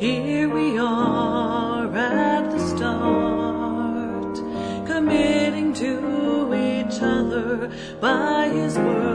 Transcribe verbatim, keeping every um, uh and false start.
Here we are at the start, committing to each other by His word.